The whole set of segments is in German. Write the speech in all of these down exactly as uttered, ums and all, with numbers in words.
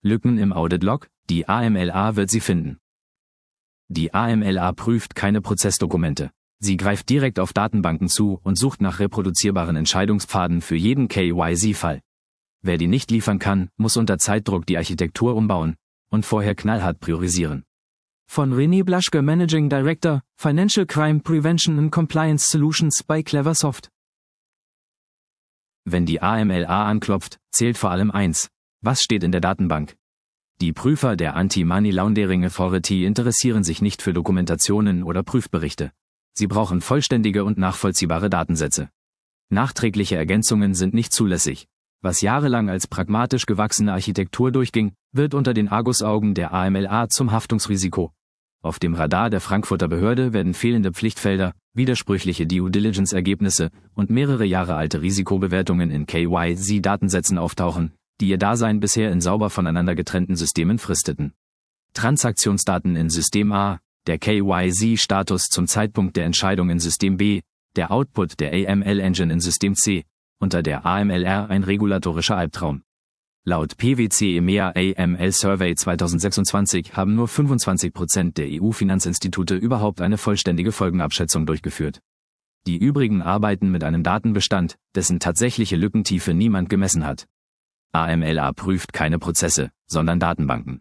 Lücken im Audit-Log, die A M L A wird sie finden. Die A M L A prüft keine Prozessdokumente. Sie greift direkt auf Datenbanken zu und sucht nach reproduzierbaren Entscheidungspfaden für jeden K Y C-Fall. Wer die nicht liefern kann, muss unter Zeitdruck die Architektur umbauen und vorher knallhart priorisieren. Von René Blaschke, Managing Director, Financial Crime Prevention and Compliance Solutions bei Cleversoft. Wenn die A M L A anklopft, zählt vor allem eins: Was steht in der Datenbank? Die Prüfer der Anti-Money Laundering Authority interessieren sich nicht für Dokumentationen oder Prüfberichte. Sie brauchen vollständige und nachvollziehbare Datensätze. Nachträgliche Ergänzungen sind nicht zulässig. Was jahrelang als pragmatisch gewachsene Architektur durchging, wird unter den Argusaugen der A M L A zum Haftungsrisiko. Auf dem Radar der Frankfurter Behörde werden fehlende Pflichtfelder, widersprüchliche Due-Diligence-Ergebnisse und mehrere Jahre alte Risikobewertungen in K Y C-Datensätzen auftauchen, die ihr Dasein bisher in sauber voneinander getrennten Systemen fristeten. Transaktionsdaten in System A, der K Y C-Status zum Zeitpunkt der Entscheidung in System B, der Output der A M L-Engine in System C, unter der A M L R ein regulatorischer Albtraum. Laut P W C EMEA A M L Survey zweitausendsechsundzwanzig haben nur fünfundzwanzig Prozent der E U-Finanzinstitute überhaupt eine vollständige Folgenabschätzung durchgeführt. Die übrigen arbeiten mit einem Datenbestand, dessen tatsächliche Lückentiefe niemand gemessen hat. A M L A prüft keine Prozesse, sondern Datenbanken.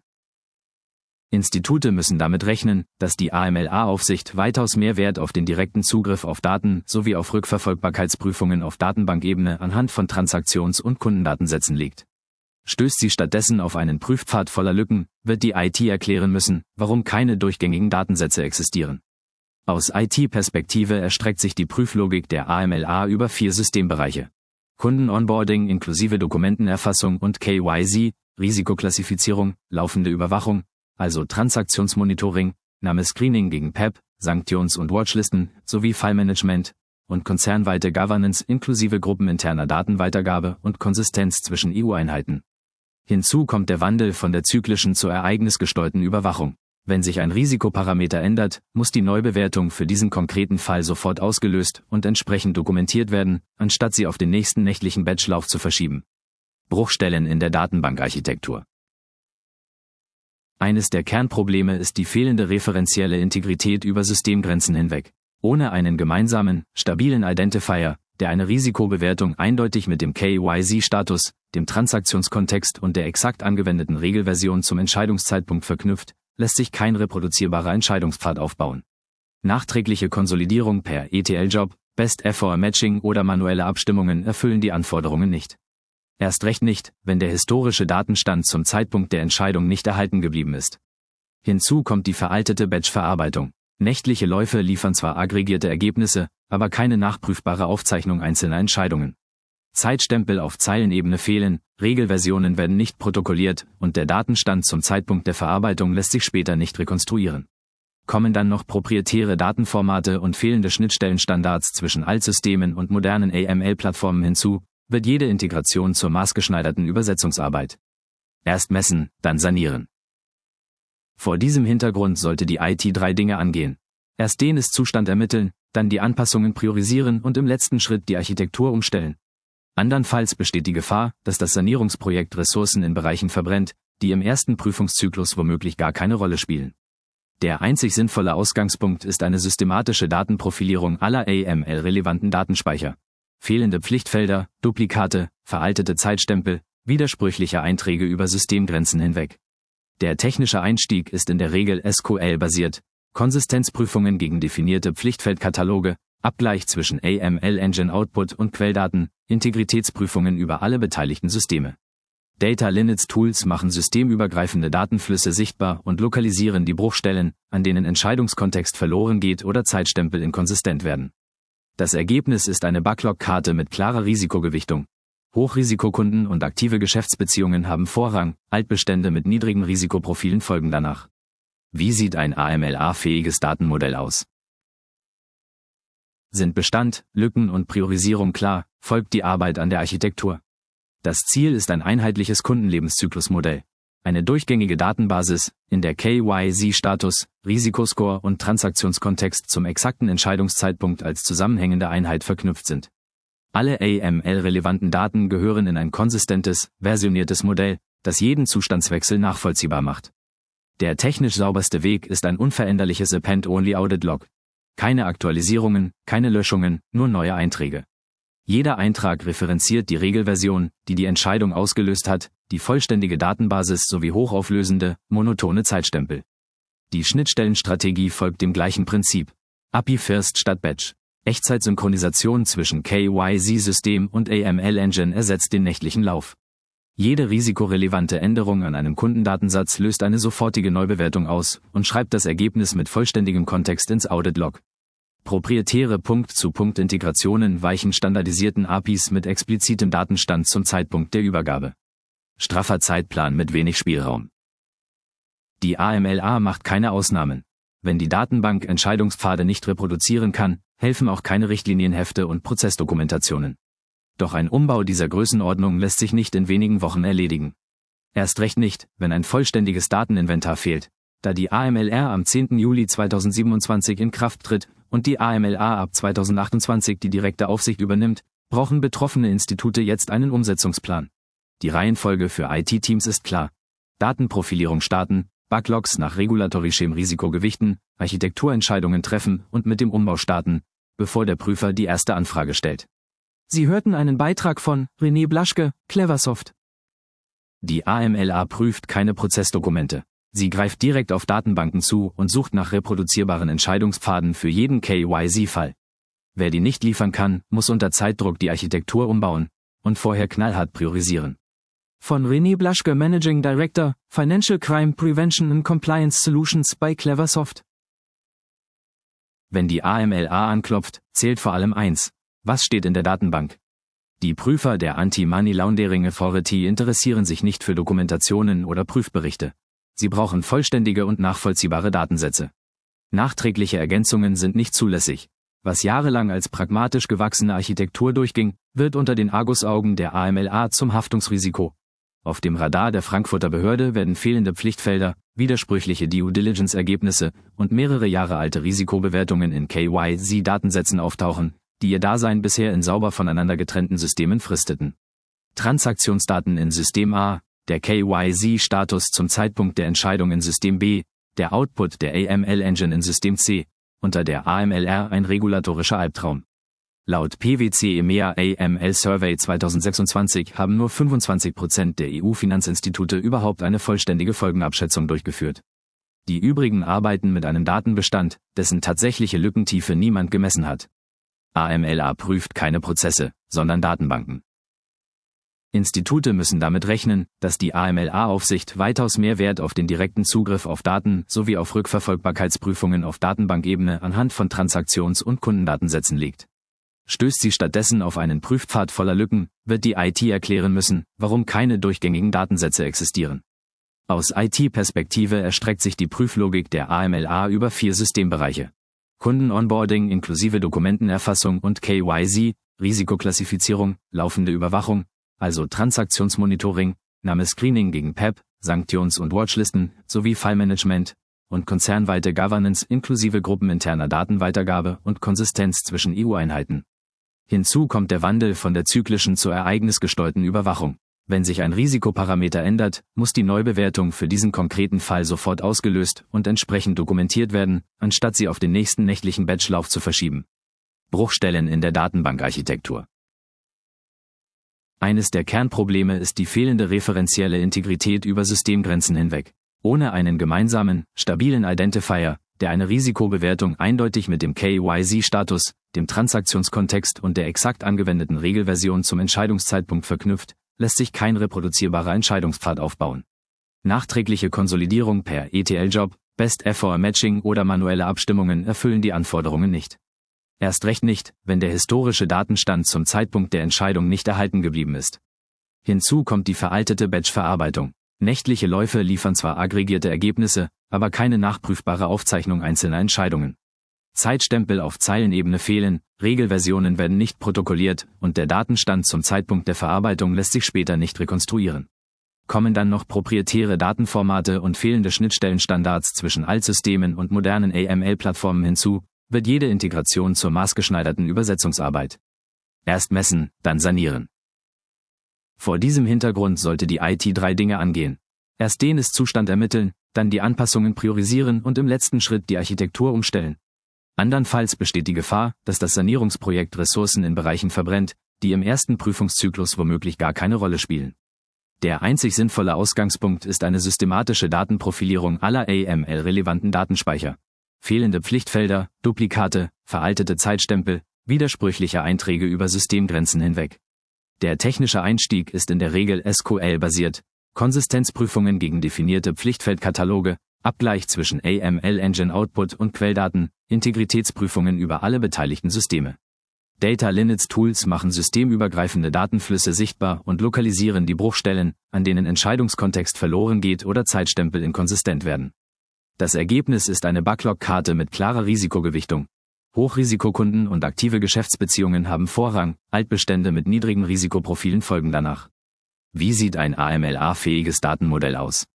Institute müssen damit rechnen, dass die A M L A-Aufsicht weitaus mehr Wert auf den direkten Zugriff auf Daten sowie auf Rückverfolgbarkeitsprüfungen auf Datenbankebene anhand von Transaktions- und Kundendatensätzen legt. Stößt sie stattdessen auf einen Prüfpfad voller Lücken, wird die I T erklären müssen, warum keine durchgängigen Datensätze existieren. Aus I T-Perspektive erstreckt sich die Prüflogik der A M L A über vier Systembereiche: Kunden-Onboarding inklusive Dokumentenerfassung und K Y C, Risikoklassifizierung, laufende Überwachung, also Transaktionsmonitoring, Name-Screening gegen P E P, Sanktions- und Watchlisten, sowie Fallmanagement und konzernweite Governance inklusive gruppeninterner Datenweitergabe und Konsistenz zwischen E U-Einheiten. Hinzu kommt der Wandel von der zyklischen zur ereignisgesteuerten Überwachung. Wenn sich ein Risikoparameter ändert, muss die Neubewertung für diesen konkreten Fall sofort ausgelöst und entsprechend dokumentiert werden, anstatt sie auf den nächsten nächtlichen Batchlauf zu verschieben. Bruchstellen in der Datenbankarchitektur. Eines der Kernprobleme ist die fehlende referenzielle Integrität über Systemgrenzen hinweg. Ohne einen gemeinsamen, stabilen Identifier, der eine Risikobewertung eindeutig mit dem K Y C-Status, dem Transaktionskontext und der exakt angewendeten Regelversion zum Entscheidungszeitpunkt verknüpft, lässt sich kein reproduzierbarer Entscheidungspfad aufbauen. Nachträgliche Konsolidierung per E T L-Job, Best-Effort-Matching oder manuelle Abstimmungen erfüllen die Anforderungen nicht. Erst recht nicht, wenn der historische Datenstand zum Zeitpunkt der Entscheidung nicht erhalten geblieben ist. Hinzu kommt die veraltete Batch-Verarbeitung. Nächtliche Läufe liefern zwar aggregierte Ergebnisse, aber keine nachprüfbare Aufzeichnung einzelner Entscheidungen. Zeitstempel auf Zeilenebene fehlen, Regelversionen werden nicht protokolliert und der Datenstand zum Zeitpunkt der Verarbeitung lässt sich später nicht rekonstruieren. Kommen dann noch proprietäre Datenformate und fehlende Schnittstellenstandards zwischen Altsystemen und modernen A M L-Plattformen hinzu, wird jede Integration zur maßgeschneiderten Übersetzungsarbeit. Erst messen, dann sanieren. Vor diesem Hintergrund sollte die I T drei Dinge angehen. Erst den Ist-Zustand ermitteln, dann die Anpassungen priorisieren und im letzten Schritt die Architektur umstellen. Andernfalls besteht die Gefahr, dass das Sanierungsprojekt Ressourcen in Bereichen verbrennt, die im ersten Prüfungszyklus womöglich gar keine Rolle spielen. Der einzig sinnvolle Ausgangspunkt ist eine systematische Datenprofilierung aller A M L-relevanten Datenspeicher. Fehlende Pflichtfelder, Duplikate, veraltete Zeitstempel, widersprüchliche Einträge über Systemgrenzen hinweg. Der technische Einstieg ist in der Regel S Q L-basiert, Konsistenzprüfungen gegen definierte Pflichtfeldkataloge, Abgleich zwischen A M L-Engine-Output und Quelldaten, Integritätsprüfungen über alle beteiligten Systeme. Data Lineage Tools machen systemübergreifende Datenflüsse sichtbar und lokalisieren die Bruchstellen, an denen Entscheidungskontext verloren geht oder Zeitstempel inkonsistent werden. Das Ergebnis ist eine Backlog-Karte mit klarer Risikogewichtung. Hochrisikokunden und aktive Geschäftsbeziehungen haben Vorrang, Altbestände mit niedrigen Risikoprofilen folgen danach. Wie sieht ein A M L A-fähiges Datenmodell aus? Sind Bestand, Lücken und Priorisierung klar, folgt die Arbeit an der Architektur. Das Ziel ist ein einheitliches Kundenlebenszyklusmodell. Eine durchgängige Datenbasis, in der K Y C-Status, Risikoscore und Transaktionskontext zum exakten Entscheidungszeitpunkt als zusammenhängende Einheit verknüpft sind. Alle A M L-relevanten Daten gehören in ein konsistentes, versioniertes Modell, das jeden Zustandswechsel nachvollziehbar macht. Der technisch sauberste Weg ist ein unveränderliches Append-Only-Audit-Log. Keine Aktualisierungen, keine Löschungen, nur neue Einträge. Jeder Eintrag referenziert die Regelversion, die die Entscheidung ausgelöst hat, die vollständige Datenbasis sowie hochauflösende, monotone Zeitstempel. Die Schnittstellenstrategie folgt dem gleichen Prinzip. A P I First statt Batch. Echtzeitsynchronisation zwischen K Y C-System und A M L-Engine ersetzt den nächtlichen Lauf. Jede risikorelevante Änderung an einem Kundendatensatz löst eine sofortige Neubewertung aus und schreibt das Ergebnis mit vollständigem Kontext ins Audit-Log. Proprietäre Punkt-zu-Punkt-Integrationen weichen standardisierten A P Is mit explizitem Datenstand zum Zeitpunkt der Übergabe. Straffer Zeitplan mit wenig Spielraum. Die A M L A macht keine Ausnahmen. Wenn die Datenbank Entscheidungspfade nicht reproduzieren kann, helfen auch keine Richtlinienhefte und Prozessdokumentationen. Doch ein Umbau dieser Größenordnung lässt sich nicht in wenigen Wochen erledigen. Erst recht nicht, wenn ein vollständiges Dateninventar fehlt, da die A M L R am zehnten Juli zweitausendsiebenundzwanzig in Kraft tritt und die A M L A ab zweitausendachtundzwanzig die direkte Aufsicht übernimmt, brauchen betroffene Institute jetzt einen Umsetzungsplan. Die Reihenfolge für I T-Teams ist klar. Datenprofilierung starten, Backlogs nach regulatorischem Risiko gewichten, Architekturentscheidungen treffen und mit dem Umbau starten, bevor der Prüfer die erste Anfrage stellt. Sie hörten einen Beitrag von René Blaschke, Cleversoft. Die A M L A prüft keine Prozessdokumente. Sie greift direkt auf Datenbanken zu und sucht nach reproduzierbaren Entscheidungspfaden für jeden K Y C-Fall. Wer die nicht liefern kann, muss unter Zeitdruck die Architektur umbauen und vorher knallhart priorisieren. Von René Blaschke, Managing Director, Financial Crime Prevention and Compliance Solutions bei Cleversoft. Wenn die A M L A anklopft, zählt vor allem eins. Was steht in der Datenbank? Die Prüfer der Anti-Money Laundering Authority interessieren sich nicht für Dokumentationen oder Prüfberichte. Sie brauchen vollständige und nachvollziehbare Datensätze. Nachträgliche Ergänzungen sind nicht zulässig. Was jahrelang als pragmatisch gewachsene Architektur durchging, wird unter den Argusaugen der A M L A zum Haftungsrisiko. Auf dem Radar der Frankfurter Behörde werden fehlende Pflichtfelder, widersprüchliche Due-Diligence-Ergebnisse und mehrere Jahre alte Risikobewertungen in K Y C-Datensätzen auftauchen, die ihr Dasein bisher in sauber voneinander getrennten Systemen fristeten. Transaktionsdaten in System A, der K Y C-Status zum Zeitpunkt der Entscheidung in System B, der Output der A M L-Engine in System C, unter der A M L R ein regulatorischer Albtraum. Laut P W C EMEA A M L Survey zweitausendsechsundzwanzig haben nur fünfundzwanzig Prozent der E U-Finanzinstitute überhaupt eine vollständige Folgenabschätzung durchgeführt. Die übrigen arbeiten mit einem Datenbestand, dessen tatsächliche Lückentiefe niemand gemessen hat. A M L A prüft keine Prozesse, sondern Datenbanken. Institute müssen damit rechnen, dass die A M L A-Aufsicht weitaus mehr Wert auf den direkten Zugriff auf Daten sowie auf Rückverfolgbarkeitsprüfungen auf Datenbankebene anhand von Transaktions- und Kundendatensätzen legt. Stößt sie stattdessen auf einen Prüfpfad voller Lücken, wird die I T erklären müssen, warum keine durchgängigen Datensätze existieren. Aus I T-Perspektive erstreckt sich die Prüflogik der A M L A über vier Systembereiche. Kunden-Onboarding inklusive Dokumentenerfassung und K Y C, Risikoklassifizierung, laufende Überwachung, also Transaktionsmonitoring, Name-Screening gegen P E P, Sanktions- und Watchlisten, sowie File-Management und konzernweite Governance inklusive gruppeninterner Datenweitergabe und Konsistenz zwischen E U-Einheiten. Hinzu kommt der Wandel von der zyklischen zur ereignisgesteuerten Überwachung. Wenn sich ein Risikoparameter ändert, muss die Neubewertung für diesen konkreten Fall sofort ausgelöst und entsprechend dokumentiert werden, anstatt sie auf den nächsten nächtlichen Batchlauf zu verschieben. Bruchstellen in der Datenbankarchitektur. Eines der Kernprobleme ist die fehlende referenzielle Integrität über Systemgrenzen hinweg. Ohne einen gemeinsamen, stabilen Identifier, der eine Risikobewertung eindeutig mit dem K Y C-Status, dem Transaktionskontext und der exakt angewendeten Regelversion zum Entscheidungszeitpunkt verknüpft, lässt sich kein reproduzierbarer Entscheidungspfad aufbauen. Nachträgliche Konsolidierung per E T L-Job, Best-Effort-Matching oder manuelle Abstimmungen erfüllen die Anforderungen nicht. Erst recht nicht, wenn der historische Datenstand zum Zeitpunkt der Entscheidung nicht erhalten geblieben ist. Hinzu kommt die veraltete Batch-Verarbeitung. Nächtliche Läufe liefern zwar aggregierte Ergebnisse, aber keine nachprüfbare Aufzeichnung einzelner Entscheidungen. Zeitstempel auf Zeilenebene fehlen, Regelversionen werden nicht protokolliert und der Datenstand zum Zeitpunkt der Verarbeitung lässt sich später nicht rekonstruieren. Kommen dann noch proprietäre Datenformate und fehlende Schnittstellenstandards zwischen Altsystemen und modernen A M L-Plattformen hinzu, wird jede Integration zur maßgeschneiderten Übersetzungsarbeit. Erst messen, dann sanieren. Vor diesem Hintergrund sollte die I T drei Dinge angehen. Erst den Ist-Zustand ermitteln, dann die Anpassungen priorisieren und im letzten Schritt die Architektur umstellen. Andernfalls besteht die Gefahr, dass das Sanierungsprojekt Ressourcen in Bereichen verbrennt, die im ersten Prüfungszyklus womöglich gar keine Rolle spielen. Der einzig sinnvolle Ausgangspunkt ist eine systematische Datenprofilierung aller A M L-relevanten Datenspeicher. Fehlende Pflichtfelder, Duplikate, veraltete Zeitstempel, widersprüchliche Einträge über Systemgrenzen hinweg. Der technische Einstieg ist in der Regel S Q L-basiert, Konsistenzprüfungen gegen definierte Pflichtfeldkataloge, Abgleich zwischen A M L-Engine-Output und Quelldaten, Integritätsprüfungen über alle beteiligten Systeme. Data Lineage Tools machen systemübergreifende Datenflüsse sichtbar und lokalisieren die Bruchstellen, an denen Entscheidungskontext verloren geht oder Zeitstempel inkonsistent werden. Das Ergebnis ist eine Backlog-Karte mit klarer Risikogewichtung. Hochrisikokunden und aktive Geschäftsbeziehungen haben Vorrang, Altbestände mit niedrigen Risikoprofilen folgen danach. Wie sieht ein A M L A-fähiges Datenmodell aus?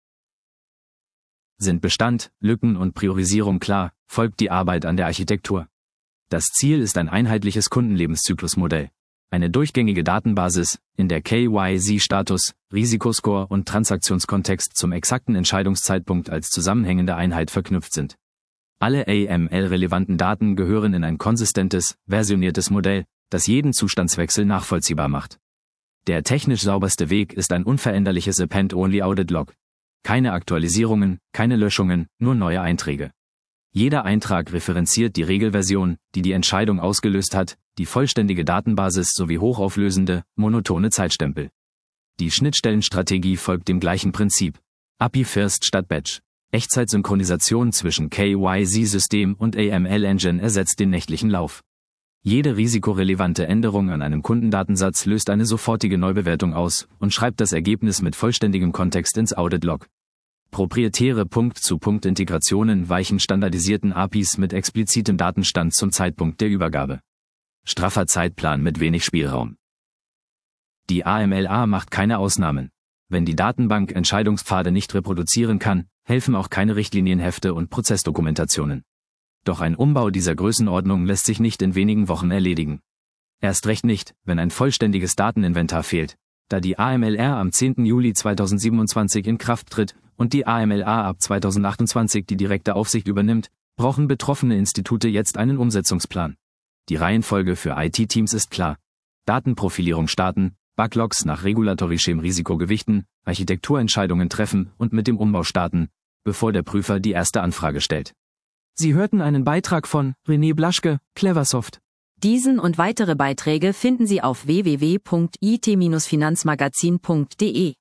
Sind Bestand, Lücken und Priorisierung klar, folgt die Arbeit an der Architektur. Das Ziel ist ein einheitliches Kundenlebenszyklusmodell. Eine durchgängige Datenbasis, in der K Y C-Status, Risikoscore und Transaktionskontext zum exakten Entscheidungszeitpunkt als zusammenhängende Einheit verknüpft sind. Alle A M L-relevanten Daten gehören in ein konsistentes, versioniertes Modell, das jeden Zustandswechsel nachvollziehbar macht. Der technisch sauberste Weg ist ein unveränderliches Append-Only-Audit-Log. Keine Aktualisierungen, keine Löschungen, nur neue Einträge. Jeder Eintrag referenziert die Regelversion, die die Entscheidung ausgelöst hat, die vollständige Datenbasis sowie hochauflösende, monotone Zeitstempel. Die Schnittstellenstrategie folgt dem gleichen Prinzip. A P I First statt Batch. Echtzeitsynchronisation zwischen K Y C-System und A M L-Engine ersetzt den nächtlichen Lauf. Jede risikorelevante Änderung an einem Kundendatensatz löst eine sofortige Neubewertung aus und schreibt das Ergebnis mit vollständigem Kontext ins Audit-Log. Proprietäre Punkt-zu-Punkt-Integrationen weichen standardisierten A P Is mit explizitem Datenstand zum Zeitpunkt der Übergabe. Straffer Zeitplan mit wenig Spielraum. Die A M L A macht keine Ausnahmen. Wenn die Datenbank Entscheidungspfade nicht reproduzieren kann, helfen auch keine Richtlinienhefte und Prozessdokumentationen. Doch ein Umbau dieser Größenordnung lässt sich nicht in wenigen Wochen erledigen. Erst recht nicht, wenn ein vollständiges Dateninventar fehlt, da die A M L R am zehnten Juli zweitausendsiebenundzwanzig in Kraft tritt und die A M L A ab zweitausendachtundzwanzig die direkte Aufsicht übernimmt, brauchen betroffene Institute jetzt einen Umsetzungsplan. Die Reihenfolge für I T-Teams ist klar. Datenprofilierung starten, Backlogs nach Regulatory-Schem Risiko gewichten, Architekturentscheidungen treffen und mit dem Umbau starten, bevor der Prüfer die erste Anfrage stellt. Sie hörten einen Beitrag von René Blaschke, Cleversoft. Diesen und weitere Beiträge finden Sie auf w w w punkt i t Bindestrich finanzmagazin punkt d e.